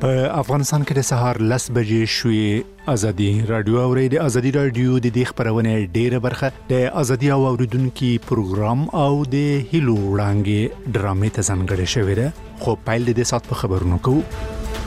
په افغانستان کې د سهار 10 بجې شوې ازادي رادیو اوري د ازادي رادیو د دې خبرونه ډیره برخه د ازادي او اوریدونکو پروګرام او د هیلو وړاندې ډرامې ته ځانګړې شوې ده خو پایل د دې سات په خبرونو کوو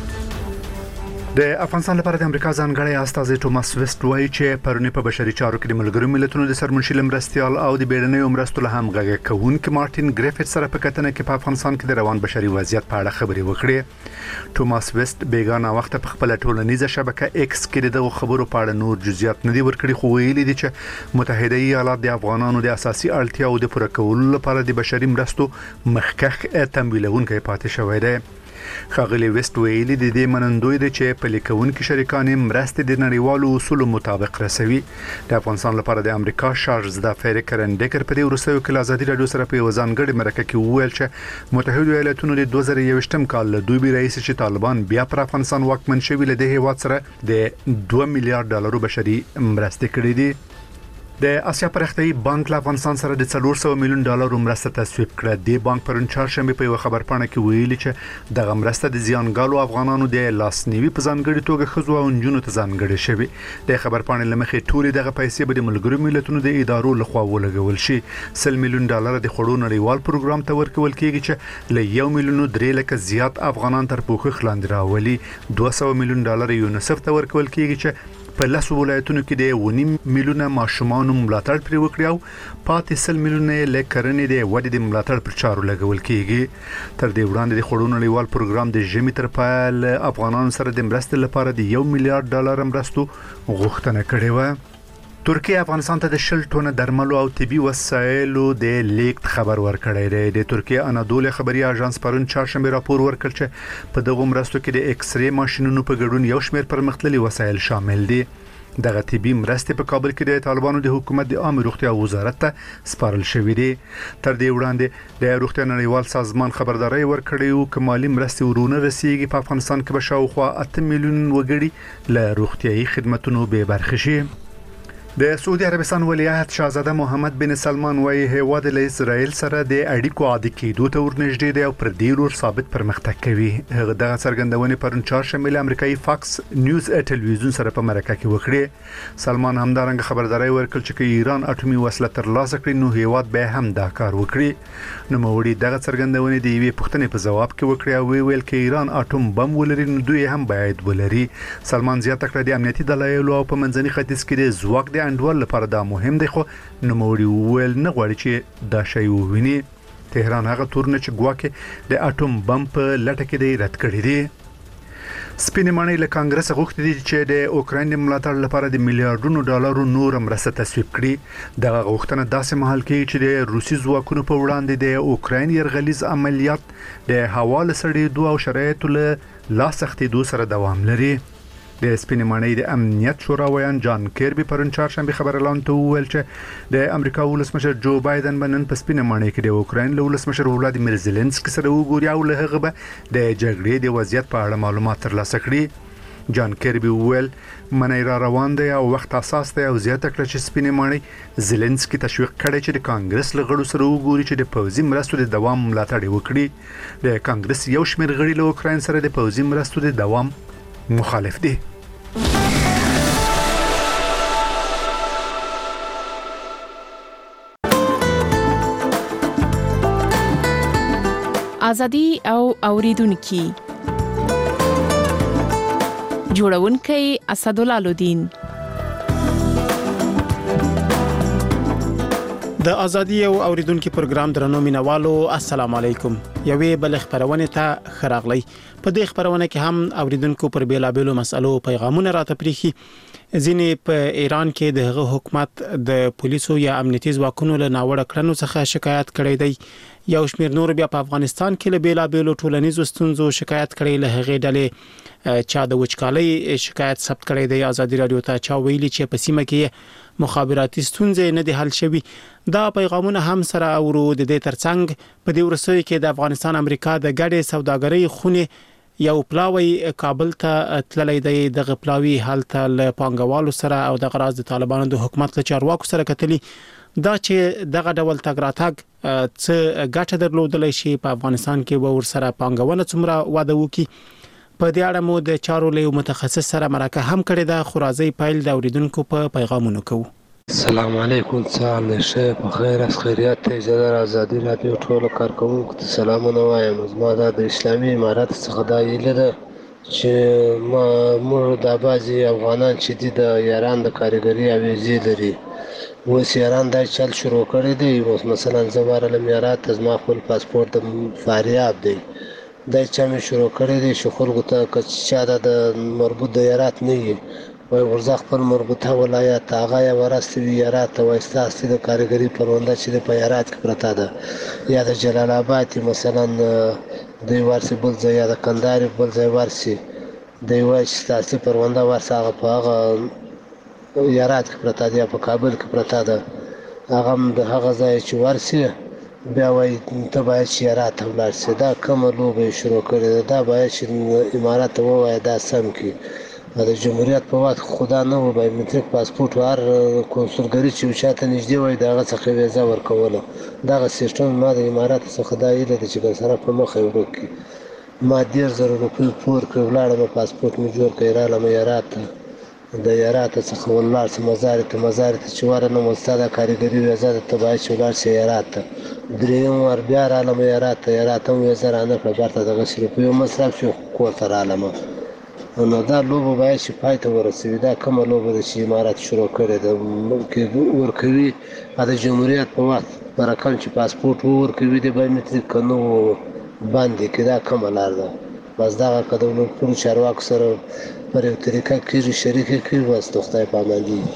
د افغانستان لپاره د امریکا ځانګړی استازی توماس ویسټ وایي چې پرونی په بشري چارو کې د ملګرو ملتونو د سرمنشي مرستيال او د بیړنیو مرستو له همغږي کوونکي مارټین ګریفټ سره په کتنه کې په افغانستان کې د روان بشري وضعیت په اړه خبرې وکړې. توماس ویسټ بیگانه وخت په خپل ټولنیزه شبکه ایکس کې د خبرو په اړه نور جزئیات نه دی ورکړي خو ویلي دي چې متحده ایالات د افغانانو د اساسي اړتیاو د پوره کولو لپاره د بشري مرستو مخکخ تمویلونکي پاتې شوی دی. خاغلی ویسټ ویلي د دې منندوی دي چې په لیکونکو شریکان مرستې د نړیوالو اصولو مطابق رسوي. د افغانستان لپاره د امریکا شارز د فریکرن ډیکر په دې ورسېو کې ازادي رادیو سره په ځانګړي مرکه کې وویل چې متحده ایالاتونو د 2021م کال له دوی رئیس چې طالبان بیا پر افغانستان واکمن شوي له دې هیواد سره د 2 میلیارډ ډالر بشري مرستې کړې دي. د اسیا پرختي بانک له افغانستان سره د 400 میلیون ډالر مرسته تصویب کړه. د بانک پرون چهارشنبه په خبرپاڼه کې ویلي چې د مرسته د زیانګالو افغانانو د لاسنیوي په ځانګړي توګه خزو او انجونو ته ځانګړي شوی. د خبرپاڼې لمخې ټولې دغه پیسې به د ملګرو ملتونو د ادارو لخوا ولګول شي. 100 میلیون ډالر د خړو نړیوال پروګرام ته ورکول کیږي چې له 1 میلیون 3 لک زیات افغانان تر پوښښ لاندې راولي. 200 میلیون ډالر یونیسف ته ورکول کیږي چې په لاسو ولایتونو کې د 1 میلیون ماشومان ملاتړ پرې وکړي او پاتې 100 میلیون لکرنې د وډې د ملاتړ پر چارو لګول کیږي. تر دې وړاندې د خړو نړیوال پروګرام د ژمي تر پایل افغانانو سره د مرستې لپاره د 1 میلیارډ ډالر مرستو غوښتنه کړې و. ترکیه افغانستان ته د 10 ټنه درملو او طبي وسایلو د لیکت خبر ورکړی دی. د ترکیه انادول خبري اژانس پرون چهارشنبه راپور ورکړ چې په دغه مرستو کې د ایکس ری ماشينونو په ګډون یو شمېر پرمختللي وسایل شامل دي. دغه طبي مرستې په کابل کې د طالبانو د حکومت د عامه روغتیا وزارت ته سپارل شوې دي. تر دې وړاندې د روغتیا نړیوال سازمان خبرداري ورکړی او کمالي مرستې ورونه رسیدي په افغانستان کې به شاوخوا 8 میلیون وګړي له روغتيایي خدماتو به برخه شي. د سعودي عربستان ولیعهد شاهزاده محمد بن سلمان وايي هیواد له اسرائیل سره د اړیکو عادي کېدو ته ورنږدې دی او پر دې لور ثابت پرمختګ کوي. هغه دغه څرګندونې پرون چهارشنبه له امریکایي فاکس نیوز ټلویزیون سره په مرکه کې وکړه. سلمان همدارنګه خبرداري ورکړ چې ایران اټومي وسله ترلاسه کړي نو هیواد به هم دا کار وکړي. نو موري دغه څرګندونې د یوې پوښتنې په جواب کې وکړه او ویل کې ایران اټوم بم ولري نو دوی هم باید ولري. سلمان زیاته کړ د امنیتي دلایل او په منځني ختیځ کې د ځواک د انډول لپاره دا مهم دی خو نوموړي ویل نه غواړي چې دا شی وویني. تهران هغه تورنه چې ګواکې د اټوم بم په لټه کې دی رد کړی دی. سپینې ماڼۍ له کانګرس غوښتي دي چې د اوکراین د ملاتړ لپاره د میلیارډونو ډالرو نور مرسته تصویب کړي. دغه غوښتنه داسې مهال کې چې د روسي ځواکونو په وړاندې د اوکراین يرغلیز عملیات د حواله سړېدو او شرایطو له لاسختېدو سره دوام لري. د سپینې ماڼۍ د امنیت شورا ویان جان کیربي پرون چهارشنبه خبر اعلان ته وویل چې د امریکا ولسمشر جو بایدن بنن په سپینې ماڼۍ کې د اوکراین له ولسمشر ولادیمیر زيلنسکي سره وګوري او له هغه به د جګړې د وضعیت په اړه معلومات ترلاسه کړي. جان کیربي وویل منای را روان دی او وخت اساس دی او زیاته کړ چې سپینې ماڼۍ زيلنسکي تشویق کړي چې د کانګرس له غړو سره وګوري چې د پوځي مرستو د دوام ملاتړ وکړي. د کانګرس یو شمېر غړي له اوکراین سره د پوځي مرستو د دوام مخالف دي. ازادي او اوریدونکو جوړونکي اسدالله لودین. د ازادي او اوریدونکو پروګرام درنو مینوالو السلام علیکم. یوې بل خبرونه ته خراغلی. په دې خبرونه کې هم اوریدونکو پر بیلابېلو مسلو پیغامونه راته پریخي. ځینې په ایران کې د حکومت د پولیسو یا امنیتي ځواکونو له ناوړه کړنو څخه شکایت کړی دی. یو شمېر نور بیا په افغانستان کې له بیلابېلو ټولنیزو ستونزو شکایت کړی. له هغې ډلې چا د وچکالۍ شکایت ثبت کړی دی. ازادي رادیو ته چا ویلي چې په سیمه کې مخابراتي ستونزې نه دي حل شوي. دا پیغامونه هم سره اورو. د دې ترڅنګ په دې ورسوي کې د افغانستان امریکا د ګډې سوداګرۍ خونې یو پلاوی کابل ته تللی دی. دغه پلاوی حالت له پانګوالو سره او د غراض د طالبانو د حکومت له چارواکو سره کتلی. دا چې دغه ډول تګ راتګ څه ګټه درلودلی شي په افغانستان کې به ور سره پانګونه څومره واده وکړي. په دې اړه مو د چارو له متخصص سره مرکه هم کړې ده، خو راځي پایل د اوریدونکو په پیغامونو کوو. السلام علیکم، سهار نشه په خیر از خیریت ته اجازه ازادي رادیو ټول کارکونکو ته سلامونه وایم. زما د اسلامي امارات څخه دا هیله ده چې موږ د بعضي افغانان چې دي د ایران د کارګري اویزې لري، اوس ایران دا چل شروع کړی دی. اوس مثلا زه ورغلم ایران ته، زما خپل پاسپورت د فاریاب دی، دا چا مې شروع کړی دی چې خلکو ته که چا د مربوط د ایرات نه وي وای ورځه خپل مربوطه ولایت هغه یې ورستوي ایرات ته، وایي ستاسې د کارګري پرونده چې د په ایرات کې پرته ده یا د جلال آباد مثلا دوی ورسي بل ځای یا د کندهار بل ځای ورسي، دوی وایي چې ستاسې پرونده ورسه هغه په هغه ایرات کې پرته ده یا په کابل کې پرته ده، هغه هم د هغه ځای چې ورسي بیا وایي ته باید چې ایرات ته ولاړ شې. دا کومه لوبه یې شروع کړې ده، دا باید چې امارات ته ووایه دا سم کړي. د جمهوریت په وخت خدا نه و بایومتریک پاسپورت هر کنسولګري چې چاته نږدې وای د هغه څخه ویزه ورکوله. دغه سیستم ما د امارات څخه دا هیله ده چې ګرسره په مخه یې ورک کړي. ما 10,000 روپۍ پور کړې، ولاړم پاسپورت مې جوړ کړی، رالم ایرات ته، د ایرات څخه ولاړ شم مزار ته چې ورنم ستا د کارګري ویزه ده ته باید چې ولاړ شې ایرات ته. درېیم وار بیا رالم ایرات ته، ایرات هم ویزه رانه کړه، بیرته دغسې روپیو مصرف شو، کور ته رالم. نو دا لوبه باید چې پای ته ورسوي. دا کومه لوبه ده چې امارات شروع کړې ده، ورکوي د جمهوریت په وخت په رقم چې پاسپورت ورکوي د بایومتریک که نه باندې کې، دا کومه لار ده؟ بس دغه که د ټولو چارواکو سره پر یو طریقه کېږي شریکه کړي، بس د خدای په امان دي.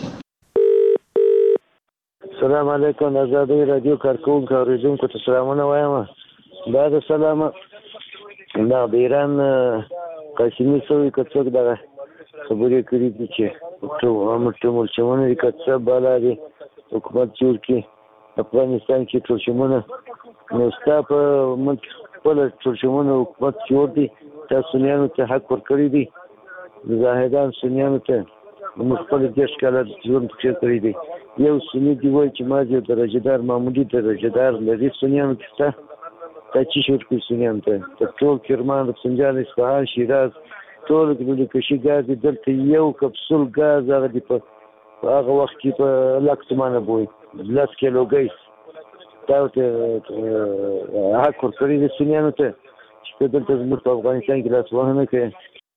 السلام علیکم، ازادي رادیو کارکونکو اوریدونکو ته سلامونه وایم. دا د سلامه دا د ایران قاسمي سوي که څوک دغه خبرې کړي دي چې ټولچمونه دي که څه بالا دي حکومت جوړ کړي افغانستان کې ټولچمونه، نو ستا په ملک خپله ټولچمونه حکومت جوړ دي، تا سنیانو ته حق ورکړی دي، د زاهدان سنیانو ته موږ خپل 10 کاله ژوند پکې کړی دی. یو سني دی وایي چې ما یو درجهدار معمولي درجهدار لري سنیانو کې شته، تا چې شروع کړي سنیانو ته ټول کرمان، رفسنجان، اصفهان، شیراز ټول کشي ګاز دي، دلته یو کپسول ګاز هغه دی په هغه وخت کې په 100 تومانه بوي 10 کیلو ګیس دا ته حق ورکړي دي سنیانو ته چې دلته زموږ په افغانستان کې لاس وهنه کوي.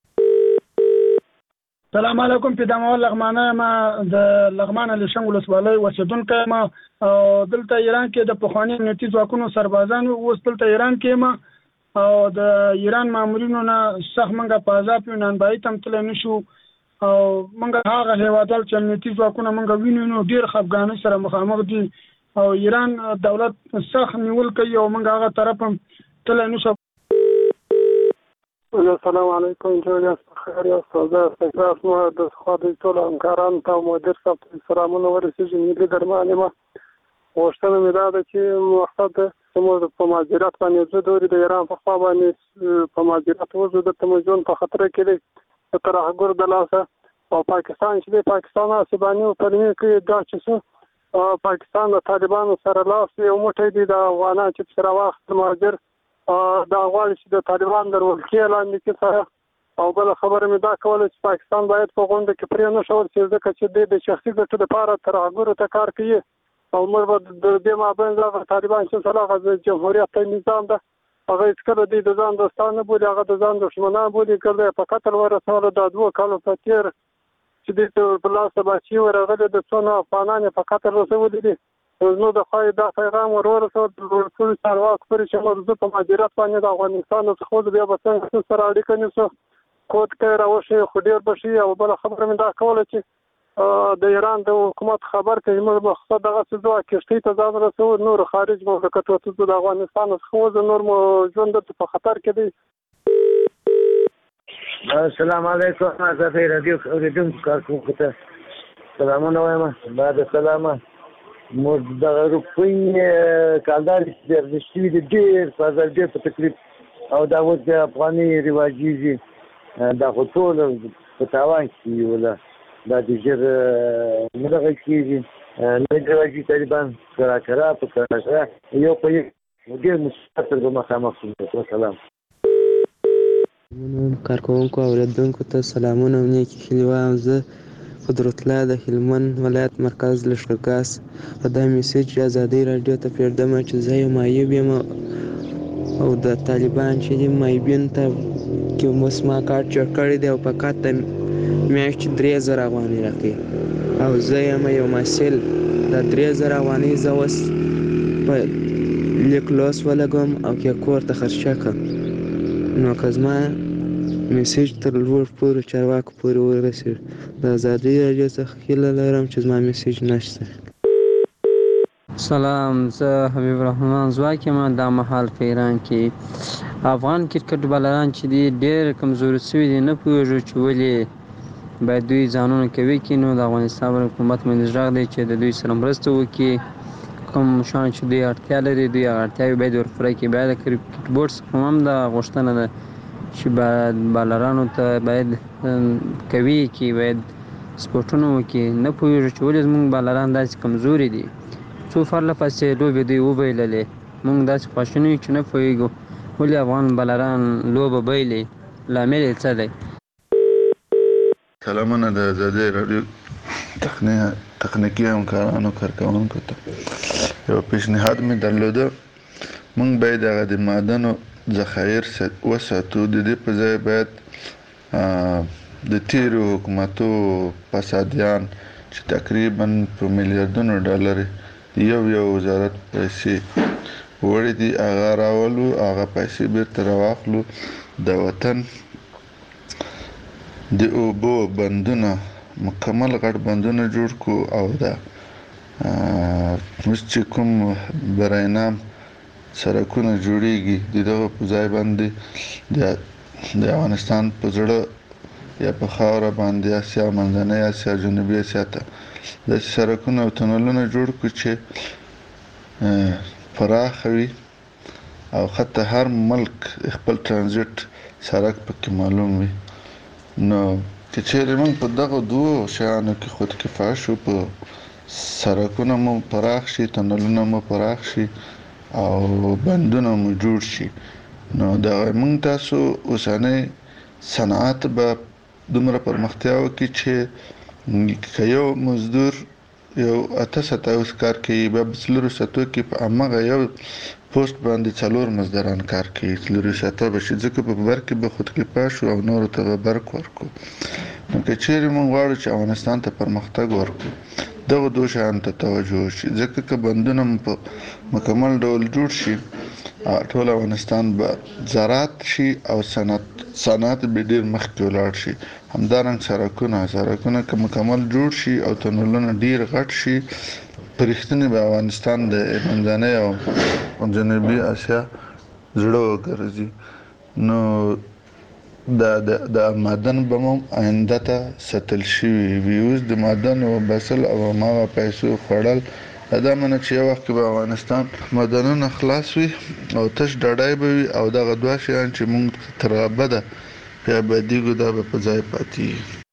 السلام علیکم، پیدامول لغمانه ما د لغمانه لشنګ ولسوالۍ اوسیدونکی ما، او دلته ایران کې د پخواني امنیتي ځواکونو سربازانو اوس دلته ایران کې ما، او د ایران مامورینو نه سخت منګه په عذاب یو نانبایي ته هم تللی نشو، او منګه هغه هیوادوال چې امنیتي ځواکونه منګه وینو نو ډېر خفګانۍ سره مخامخ دي، او ایران دولت سخت نیول کوي او منګه هغه طرف هم تللی نشو. السلام علیکم، جوړ خیر استاد استقرار مو د خو د ټول همکارانو ته مدیر صاحب ته سلامونه ورسېږي. ملي درمانه ما غوښتنه مې دا ده چې مقصد زموږ په مهاجرت باندې زه د ایران په خوا باندې په مهاجرت وځو، د تمجون په خطر کې دی د ترهګر د لاسه، او پاکستان چې دی پاکستان اسبانیو پرمې کې دا چې پاکستان د طالبانو سره لاس یو موټی دی، د افغانان چې سره واخت مهاجر دا غواړي چې د طالبان د ولکې لاندې کې سره. او بل خبره مې دا کوله چې پاکستان باید په غونډه کې پرې نه شول چې ځکه چې د شخصي ګټو لپاره ترهګرو ته کار کوي، او موږ به د دې مابین دغه طالبان چې هغه جمهوریت نظام ده هغه هېڅکله دوی د ځان دوستان نه بولي، هغه د ځان دښمنان بولي. کله یې په قتل ورسوله د 2 کالو په تېر چې دوی ته په لاسه بچي ورغلي، د څونه افغانان یې په قتل رسولي دي. نو د خدای دا پیغام ورسول ټول چارواکو پرې چې موږ په مهاجرت باندې د افغانستان څخه بیا به څنګه سره اړیکه نیسو، کوټ کې راوشي خو ډېر بشي. او بل خبره مې دا کوله چې د ایران د حکومت خبر کوي موږ مقصد دغه څه ځوا کېشتۍ ته ځان رسو، نور خارج مملکتو ته د افغانستان څخه نور مو ژوند په خطر کې دی. السلام علیکم، ازادي رادیو اوریدونکو کارکونکو ته سلامونه وایم. بعد سلامه موږ دغه روپۍ کالدار چې ارزښتي دي ډېر په هزار ډېر په تکلیف، او دا اوس د افغاني رواجېږي، دا خو ټول په تاوان کې وله، دا د ژر نه دغه کېږي، نه رواجي طالبان کرا په کرا یو په یو ډېر مشکل سره به مخامخ شو. وسلام. کارکوونکو او اوریدونکو ته سلامونه او نیکې هیلې وایم. زه قدرت الله د هلمند ولایت مرکز لښکرګاه په دا میسج ازادۍ راډیو ته پرېږدم چې زه یو معیوب یم او د طالبان چې دي معیوبینو ته کې اوس ما کارت جوړ کړی دی او فقط د میاشتې 3000 افغانۍ راکوي او زه یم یو محصل. دا 3000 افغانۍ زه اوس په لیک لوست ولګوم او یا کور ته خرچه کړم. نو که زما میسج تر لوړ پورې چارواکو پورې ورسېږي، د ازادۍ راډیو څخه هیله لرم چې زما میسج نشته. سلام، زه حبیب الرحمن ځواک یم. دا مهال په ایران کې افغان کرکټ بالران چې دي ډېر کمزوري شوي دي، نه پوهېږو چې ولې باید دوی ځانونه قوي کړي. نو د افغانستان حکومت باندې غږ دی چې د دوی سره مرسته وکړي. کوم شیان چې دوی اړتیا لري دوی هغه اړتیاوې باید ورپوره کړي. بیا د کرکټ بورډ څخه هم دا غوښتنه ده چې باید بالرانو ته باید قوي کړي، باید سپورټونه وکړي. نه پوهېږو چې ولې زموږ بالران داسې کمزوري دي. څو پرله پسې لوبې دوی وبایللې، موږ داسې خواشیني یو چې نه پوهېږو ولې افغان بالران لوبه بایلي، لامل یې څه دی. سلامونه د ازادۍ راډیو تخنیکي همکارانو کارکوونکو ته. یو پیشنهاد مې درلوده، موږ باید هغه د معدنو ذخایر وساتو. د دې په ځای باید د تیرو حکومتو فسادیان چې تقریبا په میلیاردونو ډالر یو وزارت پیسې وړي دي هغه راولو، هغه پیسې بیرته راواخلو، د وطن د اوبو بندونه مکمل غټ بندونه جوړ کو او دا اوس چې کوم براینام سړکونه جوړیږي د دغه په ځای باندې د افغانستان په زړه یا په خاوره باندې اسیا منځنۍ اسیا جنوبي اسیا ته د سړکونو او تونلونو جوړ کو چې پراخ وي او حتی هر ملک خپل ترانزیت سړک پکې معلوم وي. نو که چیرې موږ په دغه دوه شیانو کې خود کفایه شو، په سړکونه مو پراخ شي، تونلونه مو پراخ شي او بندونه مو جوړ شي، نو دا موږ تاسو اوسنۍ صنعت به دومره پرمختیا وکړي چې که یو مزدور یو 8 کار کوي بیا 4 کې په هماغه یو پوسټ باندې 4 مزدوران کار کوي، 4 به شي، ځکه په بر کې به خود کفایه شو او نورو ته به برق ورکو. نو که چیرې موږ غواړو چې افغانستان ته پرمختګ ورکو، دغه دوه شیانو ته توجه وشي، ځکه که بندونه په مکمل ډول جوړ شي ټول افغانستان به زراعت شي او صنعت به ډیر مخکې ولاړ شي. همدارنګ سړکونه که مکمل جوړ شي او تونلونه ډیر غټ شي، په رښتینې به افغانستان د منځنۍ او جنوبي اسیا زړه وګرځي. نو د معدن به مو آینده ته ساتل شوي وي. اوس د معدن وباسل او هماغه پیسو خوړل دا معنی چې یو وخت کې به افغانستان معدنونه خلاص وي او تش ډاډای به وي او دغه دوه شیان چې موږ تر ابده په ابدیږو دا به په ځای پاتې.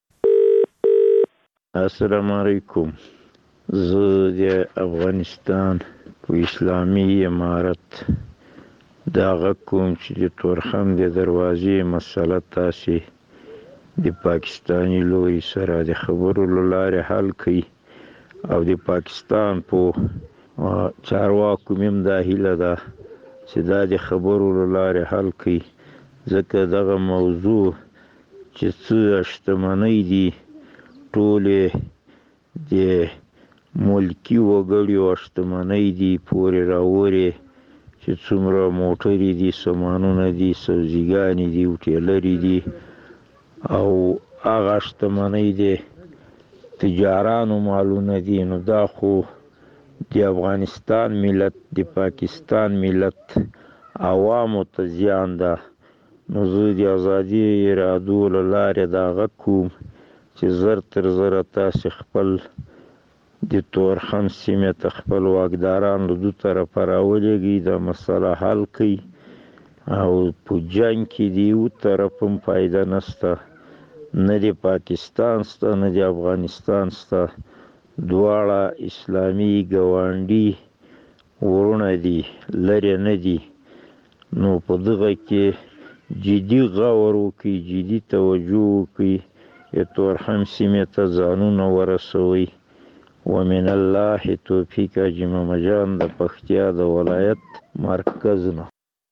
السلام علیکم. زه د افغانستان په اسلامي امارت دا غږ کوم چې د تورخم د دروازې مسله تاسې د پاکستاني لوري سره د خبرو له لارې حل کړئ او د پاکستان په چارواکو مې هم دا هیله ده چې دا د خبرو له لارې حل کړي، ځکه دغه موضوع چې څه شتمنۍ دي ټولې د ملکي وګړو شتمنۍ دي پورې راوړې، چې څومره موټرې دي، سامانونه دي، سبزیګانې دي، هوټلرې دي او هغه شتمنۍ دي تجارانو مالونه دي. نو دا خو د افغانستان ملت د پاکستان ملت عوامو ته زیان ده. نو زه د ازادي راډیو له لارې دا غږ کوم چې زر تر زره تاسې خپل د تورخم سیمې ته خپل واکداران له دو طرفه راولېږئ، دا مسله حل کړئ او په جنګ کې د یو طرف هم فایده نشته، نه د پاکستان سته نه د افغانستان سته، دواړه اسلامي ګاونډي ورونه دي، لرې نه دي. نو په دغه کې جدي غور وکړي، جدي توجه وکړي، تورخم سیمې ته ځانونه ورسوي. ومن الله توفیق حاجي محمد جان د پکتیا د ولایت مرکز نه.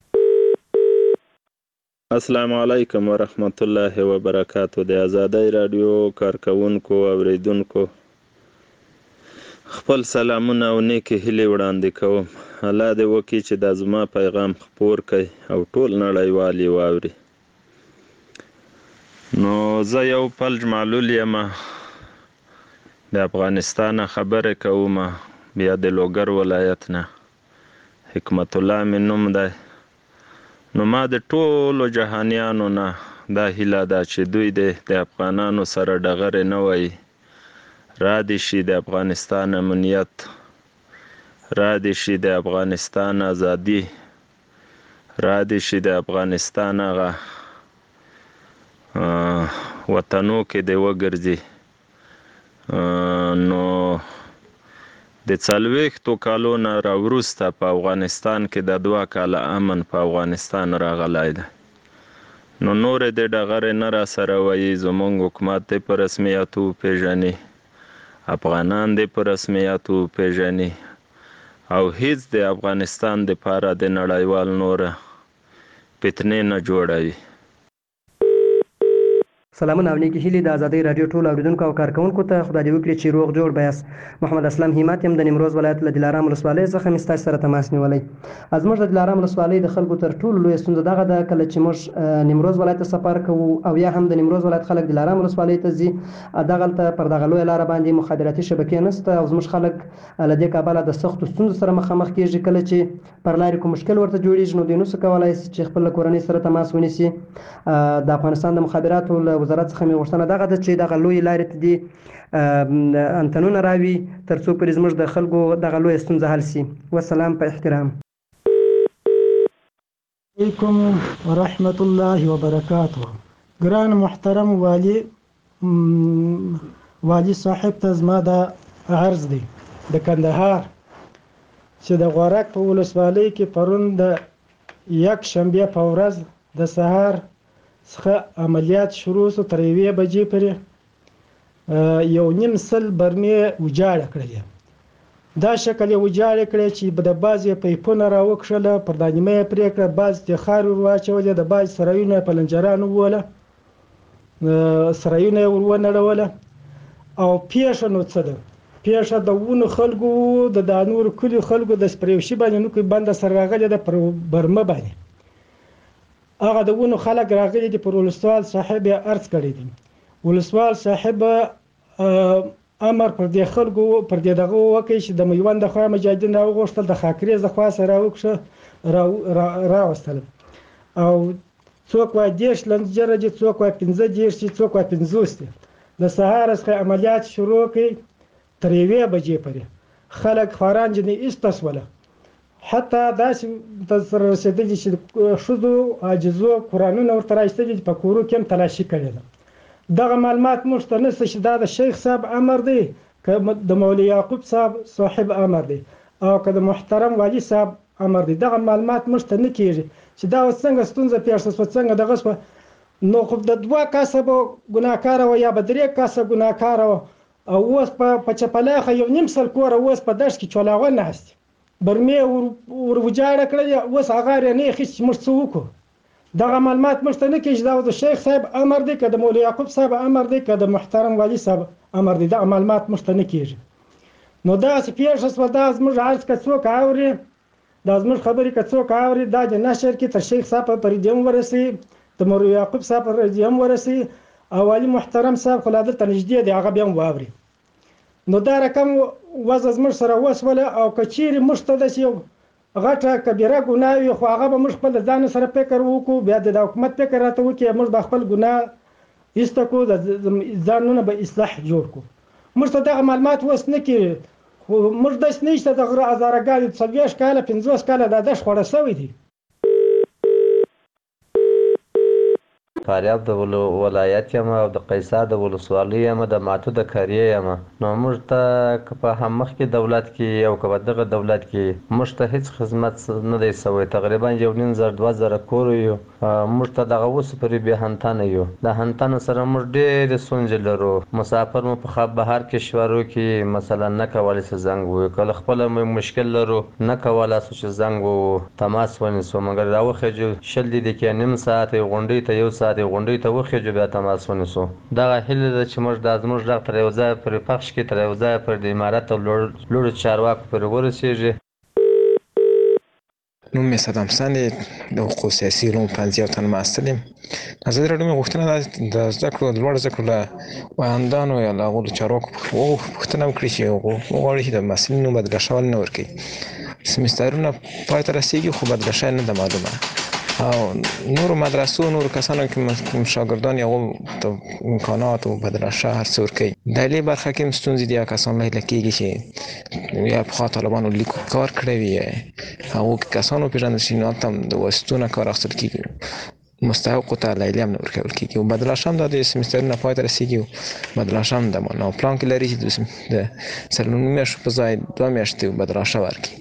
السلام علیکم ورحمت الله وبرکاتو. د آزادۍ رادیو کارکونکو اوریدونکو خپل سلامونه او نیکې هیلې وړاندې کوم. الله دې وکړي چې دا زما پیغام خپور کړي او ټول نړیوال یې واوري. نو زه یو فلج معلول یم، د افغانستان خبرې کوم، بیا د لوګر ولایت نه. حکمت الله مې نوم دی. نو ما د ټولو جهانیانو نه دا هیله ده چې دوی د افغانانو سره ډغرې نه وایي. را دې شي د افغانستان امنیت، را دې شي د افغانستان ازادي، را دې شي د افغانستان هغه وطنو کې دې وګرځي. نو د 40 کالو نه راوروسته په افغانستان کې د 2 کاله امن په افغانستان راغلی دی. نو نورې د ډغرې نه را سره وایي. زموږ حکومت دې په رسمیاتو وپېژني، افغانان دې په رسمیاتو وپېژني او هیڅ د افغانستان دپاره د نړیوال نوره فتنې نه جوړوي. سلامونه او نیکې هیلې د آزادۍ راډیو ټول اوریدونکو او کارکوونکو ته. خدای دې وکړي چې روغ جوړ بیاست. محمد اسلم همت یم د نیمروز ولایت له دلارام ولسوالۍ څخه مې ستاسو سره تماس نیولی. زموږ د دلارام ولسوالۍ د خلکو تر ټولو لویه ستونزه دغه ده کله چې موږ نیمروز ولایت ته سفر کوو او یا هم د نیمروز ولایت خلک دلارام ولسوالۍ ته ځي، دغلته پر دغه لویه لاره باندې مخابراتي شبکې نشته او زموږ خلک له دې کبله د سختو ستونزو سره مخامخ کېږي. کله چې پر لارې کوم مشکل ورته جوړېږي نو دوی نشي کولی چې خپل کورنۍ سره تماس ونیسي. د افغانستان د مخابراتو له وزارت څخه مې غوښتنه دغه ده چې دغه لویې لارې ته دې انتنونه راوي تر څو پرې زموږ د خلکو دغه لویه ستونزه حل شي. والسلام په احترام. علیکم ورحمت الله وبرکاته. ګران محترم والی صاحب ته زما د عرض دی د کندهار چې د غورک په ولسوالۍ کې پرون د یک شنبه په ورځ د سهار څخه عملیات شروع شو. تر 1 بجې پورې 1.5 برمې وجاړه کړلې. دا شکل یې وجاړه کړې چې د بعضې پیپونه راوکښله، پر دا نیمه یې پرې کړه، بعض د خاورې ور واچولې، د بعض سرایونه یې په لنجرانو ووله، سرایونه یې ور ونړوله. او پیښه نو څه ده؟ پیښه د ونو خلکو د نورو کلیو خلکو د سپریوشي باندې نو کې بنده سره راغلې ده پر برمه باندې. هغه د ونو خلک راغلي دي، پر ولسوال صاحب یې عرض کړی دی. ولسوال صاحب امر پر دې خلکو پر دې دغه وکړي چې د میوند د خوا مجاهدین راوغوښتل، د خاکریز د خوا سره راوستل او څوک وایي 10 لنجره دي، څوک وایي 15 دي، څوک وایي 50 دي. د سهار څخه عملیات شروع کړي تر 1 بجې پورې خلک خواران جنې ایستسوله. حتی داسې تر رسېدلي چې ښځو عاجزو قرآنونه ورته راایستلي دي، په کورو کې هم تلاشي کړې ده. دغه معلومات موږ ته نشته چې دا د شیخ صاحب امر دی که د مولوي یعقوب صاحب امر دی او که د محترم والي صاحب امر دی. دغه معلومات موږ ته نه کېږي چې دا اوس څنګه ستونزه پېښه شوه، څنګه دغه شوه. نو خو د 2 کسه به ګناهکاره وه یا به 3 کسه ګناهکاره وه او اوس په چپلاخه 1.5 کوره اوس په دشت کې چولاغه ناست برمې ور وجاړه کړلې، اوس هغه یې نه اخیست چې موږ څه وکړو. دغه معلومات موږ ته نه کېږي دا د شیخ صاحب امر دی که د مولوي یعقوب صاحب امر دی که د محترم والي صاحب امر دی. دغه معلومات موږ ته نه کېږي. نو داسې پیښه شوه. دا زموږ عرض که څوک اوري، دا زموږ خبرې که څوک اوري، دا د نشر کې تر شیخ صاحب په دې هم ورسوي، د مولوي یعقوب صاحب په دې هم ورسوي او والي محترم صاحب خو لا دلته نږدې دی، هغه بیا هم واوري. نو دا رقم وضع زموږ سره وسوله او که چیرې موږ ته داسې یو غټه کبیره ګناه وي خو هغه به موږ خپل د ځان سره فکر وکړو، بیا د حکومت فکر راته وکړي، موږ به خپل ګناه ایسته کړو، د ځانونه به اصلاح جوړ کړو. موږ ته دغه معلومات اوس نه کېږي. خو موږ داسې نه شته د غره هزارهګانې 40 کاله 50 کاله دا دښت خوړه شوی دی. فاریاب د ولایت یم او د قیصار د ولسوالۍ یم د ماتو د قریې یم. نو موږ ته که په هم مخکې دولت کې او که په دغه دولت کې موږ ته هیڅ خدمت نه دی سوی. تقریبا 1,500-2,000 کور یو. موږ ته دغه اوس پورې بې هنتنه یو. د هنتنو سره موږ ډېرې ستونزې لرو. مسافر مو په خواب بهر کشورو کې مثلا نه کولی چې زنګ ووهو. که له خپله مشکل لرو نه کولی شو چې زنګ ووهو تماس ونیسو. مګر راوخېږو 20 دقیقې نیم ساعت غونډۍ ته 1 ساعت غونډۍ ته وخېږو بیا تماس ونیسو. دغه هیله ده چې موږ دا زموږ غږ تر یو ځایه پورې پخش کړي، تر یو ځایه پورې د امارت او لوړو چارواکو پورې ورسېږي. نوم مې صدام حسن دی، د حقوقو سیاسي علومو پوهنځي ته محصل یم. ازادي راډیو مې غوښتنه ده د زده کړو د لوړو زده کړو له ویاندانو یا له هغو له چارواکو پوښتنه وکړي چې وغواړي چې د محصلینو بدله شول نه ورکوي. سمسترونه پای ته رسېږي خو بدله شوی نه ده معلومه. او نورو مدرسو نورو کسانو کې شاګردان یا ته امکانات او بدله شوه هر څه ورکوي. د علیه برخه کې هم ستونزې دي. کسان لیله کېږي چې یا پخوا طالبانو لیکو کار کړی وي، هغو کسانو وپېژندل شي، نو هلته هم د واسطو نه کار اخیستل کېږي. مستحقو ته لیلې هم نه ورکول کېږي. او بدله شوه هم دا د سمسترونه پای ته رسېږي او بدله شوه هم د نو پلان کې لري چې د 9 میاشتو په ځای 2 میاشتې بدله شوه ورکړي.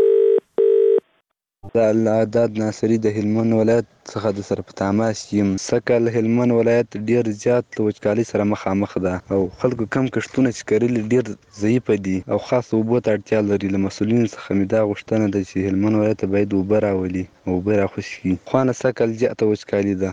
العداد ناصري د هلمند ولایت څخه د سره په تماس یم. سږکال هلمند ولایت ډیر زیات له وچکالۍ سره مخامخ ده او خلکو کم کښتونه چې کرلي ډیر ضعیفه دي او خاص اوبو ته اړتیا لري. له مسؤلینو څخه مې دا غوښتنه ده چې هلمند ولایت ته باید اوبه راولي او اوبه راخوشي کړي. خوانه سږکال زیاته وچکالي ده.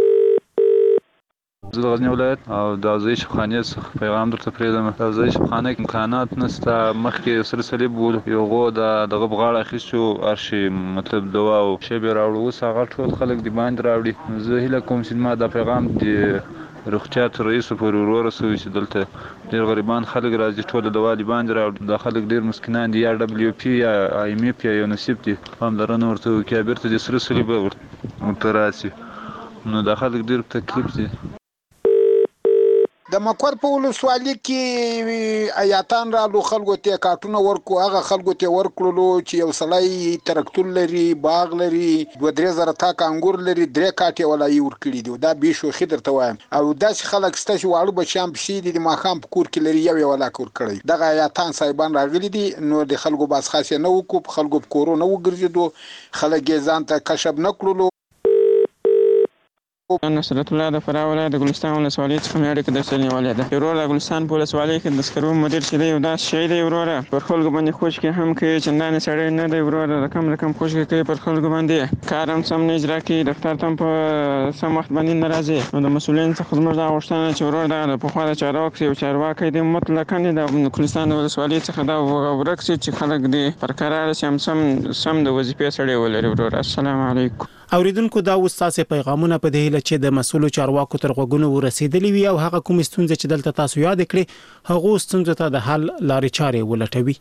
زه د غزني ولایت او د اوزې شفخانې څخه پیغام درته پرېږدم. د اوزې شفخانه کې امکانات نشته. مخکې سره صلیب و، یو هغو دغه په غاړه اخیستو هر شي مطلب دوا او شی به یې راوړو. اوس هغه ټول خلک د باندې راوړي. زه هیله کوم چې ما دا پیغام د روغتیا تر رئیسو پورې ورسوي چې دلته ډېر غریبان خلک راځي، ټوله دوا د باندې راوړي. دا خلک ډېر مسکینان دي، یا WP یا IMF یا یونیسف دي. پاملرنه ورته وکړي بېرته د سره صلیب ورته راسي. نو دا خلک ډېر تکلیف دي. د مکور په ولسوالۍ کې ایاتان رالو، خلکو ته کارتونه ورکو. هغه خلکو ته ورکړلو چې یو سړی ترکتور لري، باغ لري، 2-3 زره تاک انګور لري، 3 کاټې ولایي ورکړي دي. دا بې شوخي درته وایم. او داسې خلک شته چې واړه بچیان پسې دي، د ماښام په کور کې لري یو ولاک ورکړی. دغه ایاتان صاحبان راغلي دي. نو د خلکو باز خاص نه وکړو، په خلکو په کورو نه وګرځېدو، خلک یې ځان ته کشف نه کړلو. نصرت الله د فراه ولایت د ګلستان ولسوالۍ څخه مې اړیکه درسره نیولې ده. وروره د ګلستان په ولسوالۍ کې د سکرو مدیر چې دی یو داسې شی دی وروره، پر خلکو باندې خوشکې هم کوي، چندانې سړی نه دی وروره، رقم خوشکې کوي پر خلکو باندې، کار هم سم نه اجرا کوي، دفتر ته هم په سم وخت باندې نه راځي. نو د مسؤلینو څخه زموږ دا غوښتنه چې وروره دغه د پخوا د چارواکو یو چارواکی دی مطلقاً د ګلستان د ولسوالۍ څخه دا ورک شي چې خلک دې پر قرار شي، هم سم د وظیفې سړی ولري وروره. السلام علیکم. اوریدونکو دا وستاسې پیغامونه په دې هیله چې د مسؤلو چارواکو تر غوږونو ورسېدلې وي او هغه کوم ستونزې چې دلته تاسو یاد کړې هغه ستونزې ته د حل لارې چارې ولټوي.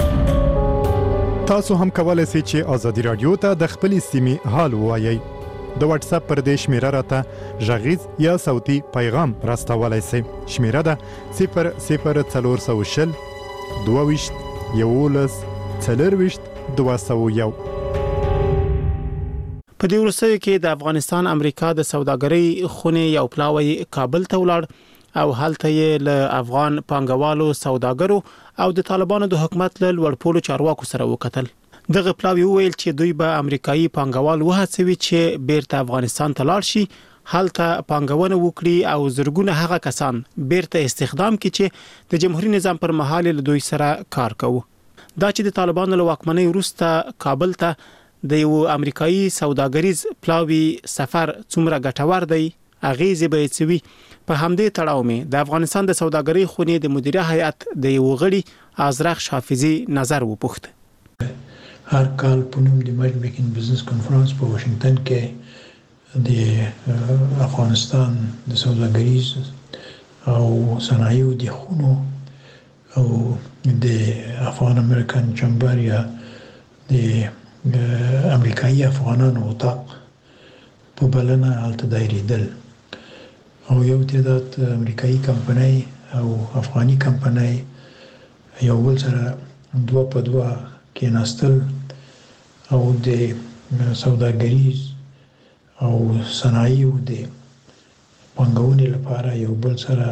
تاسو هم کولای شئ چې ازادي رادیو ته د خپل سیمې حال ووایي. د واتس اپ پر دې شمیره راته غږیز یا صوتي پیغام راستولای شئ. شمیره ده 00420 22 11 24 201. په دې وروستیو کې د افغانستان امریکا د سوداګرۍ خونې یو پلاوی کابل ته ولاړ او هلته یې له افغان پانګوالو، سوداګرو او د طالبانو د حکومت له لوړپوړو چارواکو سره وکتل. دغه پلاوی ویل چې دوی به امریکایي پانګوال وهڅوي چې بیرته افغانستان ته لاړ شي، هلته پانګونه وکړي او زرګونه هغه کسان بیرته استخدام کړي چې د جمهوریت نظام پر مهال له دوی سره کار کوي. دا چې د طالبانو له واکمنۍ وروسته کابل ته د یو امریکایي سوداګریز پلاوی سفر څومره ګټور دی، اغیزې به یې څه. په همدې تړاو مې د افغانستان د سوداګرۍ خونې د مدیره هیئت د یو غړي ازرخ حافظي نظر وپوښت. هر کال په نوم د مجمع بزنس کانفرنس په واشنگټن کې د افغانستان د سوداګریز او صنایعو د خونو او د افغان امریکن چمبر یا د امریکایي افغانانو اتاق په بلنه هلته دایریدل او یو تعداد امریکایي کمپنۍ او افغاني کمپنۍ یو بل سره 2 په 2 کېناستل او د سوداګریز او صنایعو د پانګونې لپاره یو بل سره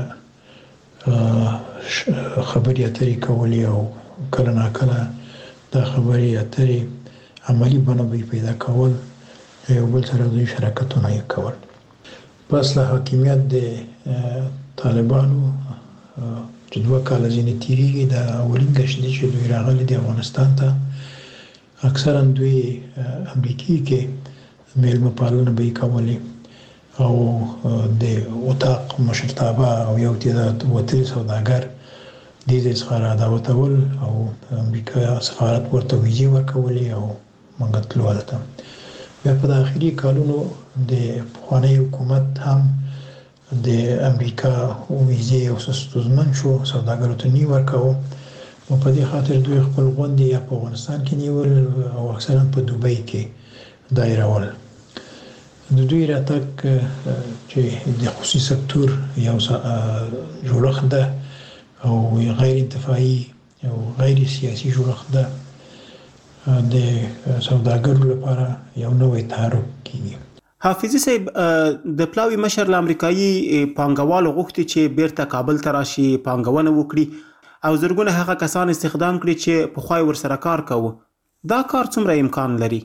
خبرې اترې کولې او کله ناکله دا خبرې اترې عملی بڼه به پیدا کول، یو بل سره دوی شراکتونه یې کول. پس له حاکمیت د طالبانو چې 2 کاله ځینې تېرېږي، دا اولین ګشت دی چې دوی راغلي دي افغانستان ته. اکثرا دوی امریکې کې میلمه پالنه به یې کولې او د اتاق مشرتابه او یو تعداد وتلي سوداګر دې ځای څخه راداوتول او امریکا سفارت ورته ویزې ورکولې او موږ تلو هلته. بیا په داخلي کالونو د پخواني حکومت هم د امریکا ویزې او ستونزمن شو، سوداګرو ته نه ورکاوه. نو په دې خاطر دوی خپل غونډې یا په افغانستان کې نیول او اکثرا په دوبۍ کې دایرول. د دوی راتګ چې د خصوصي سکتور یو جوړښت ده او غیر انتفاعي او غیر سیاسي جوړښت ده، د سوداګرو لپاره یو نوې تحرک کیږي. حافظي صاحب، د پلاوي مشر له امریکایي پانګوالو غوښتي چې بیرته کابل ته راشي، پانګونه وکړي او زرګونه هغه کسان استخدام کړي چې پخوا ورسره کار کوه. دا کار څومره امکان لري؟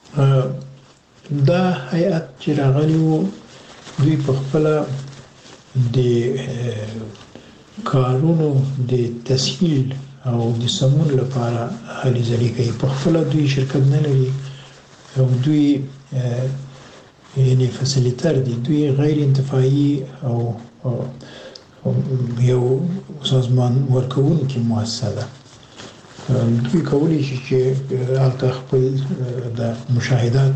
دا هیئت چې راغلی و، دوی په خپله د کارونو د تسهیل او د سمون لپاره هلې ځلې کوي. په خپله دوی شرکت نه لري او دوی یعنی فسیلیتر دي، دوی غیر انتفاعي او یو سازمان ورکوونکې مؤسسه ده. دوی کولی شي چې هلته خپل د مشاهدات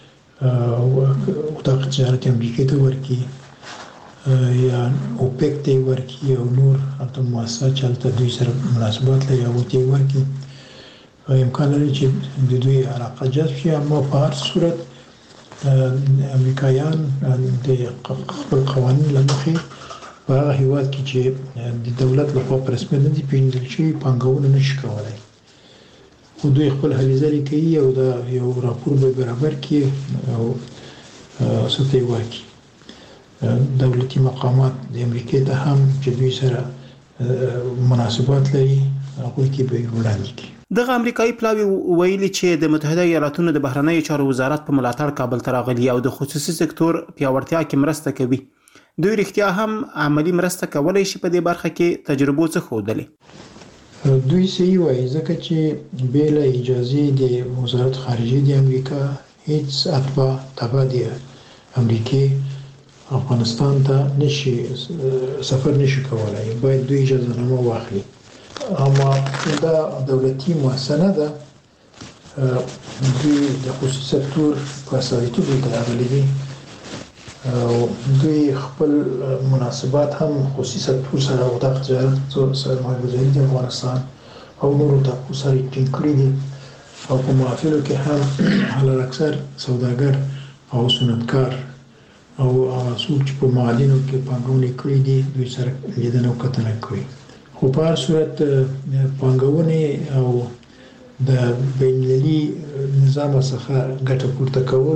اتاق تجارت امریکې ته ورکړي یا اوپیک ته ورکړي او نور هلته مؤسسه چې هلته دوی سره مناسبات لري هغو ته یې ورکړي. امکان لري چې د دوی علاقه جذب شي، اما په هر صورت امریکایان د خپل قوانین له مخې په هغه هېواد کې چې د دولت لخوا په رسمیت نه دي پېژندل شوي پانګونه نشي کولی، خو دوی خپل هلې ځلې کوي او دا یو راپور به برابر کړي او څه ته یې ورکړي. دولتي مقامات د امریکې ته هم چې دوی سره مناسبات لري هغوی کې به یې وړاندې کړي. دغه امریکایي پلاوي ویلي چې د متحده ایالاتونو د بهرنیو چارو وزارت په ملاتړ کابل ته راغلي او د خصوصي سکتور پیاوړتیا کې مرسته کوي. دوی رښتیا هم عملی مرسته کولی شي په دې برخه کې تجربو څه ښودلې؟ دوی صحیح وایي، ځکه چې بې له اجازې د وزارت خارجه د امریکا هیڅ تبع د امریکې افغانستان ته نشي سفر نشي کولی، باید دوی اجازه نامه واخلي. اما دا دولتي مؤسسه نه ده، دوی د خصوصي سکتور په استازیتوب دلته راغلي دي او دوی خپل مناسبات هم خصوصي سکتور سره او د تجارت سرمایه‌ګذاري د افغانستان او نورو ټاپو سره ټینګ کړي دي او په محافلو کې هم حالانکه سوداګر او صنعتکار او څوک چې په معادنو کې پانګونه کړې دي دوی سره لیدنه او کتنه کوي. خو په هر صورت پانګونې او د بین‌المللي نظام څخه ګټه پورته کول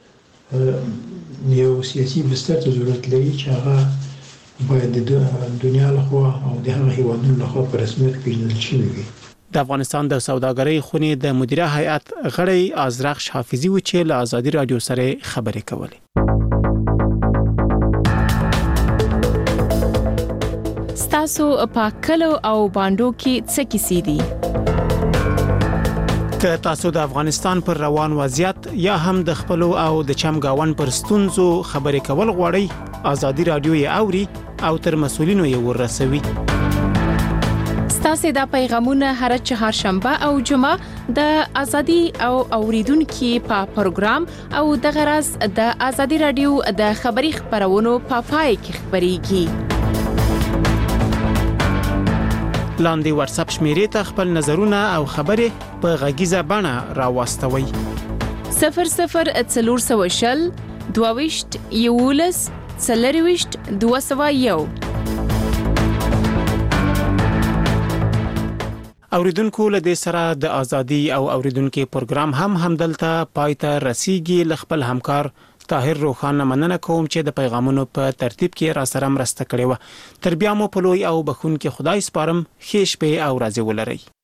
یو سیاسي بستر ته ضرورت لري چې هغه باید د دنیا لخوا او د هغه هیوادونو لخوا په رسمیت پیژندل شوي وي. د افغانستان د سوداګرۍ خونې د مدیره هیئت غړی ازرخش حافظي و چې له ازادي رادیو سره خبرې کولې. ستاسو په کلو او باندو کې څه کیسې دي؟ که تاسو د افغانستان پر روان وضعیت یا هم د خپل او د چمګاون پر ستونزو خبرې کول غواړئ، ازادي رادیو یې اوري او تر مسؤلینو یې ورسوي. ستاسو د پیغامونه هر چهارشنبه او جمعه د ازادي او اوریدونکو په پروګرام او د غرض د ازادي رادیو د خبري خبرونو په پای کې خبريږي. لاندې واتس اپ شمیرې ته خپل نظرونه او خبرې په غږیزه بڼه راوستوي. 0040 22 11 40 201. اوریدونکو له دې سره د ازادي او اوریدونکو پروګرام هم همدلته پای ته رسیدي. خپل همکار طاهر روخان مننه کوم چې د پیغامونو په ترتیب کې را سره مرسته کړې و. تر بیا مو په لوی او بخون کې خدای سپارم. ښه شپه او ورځ ولرئ.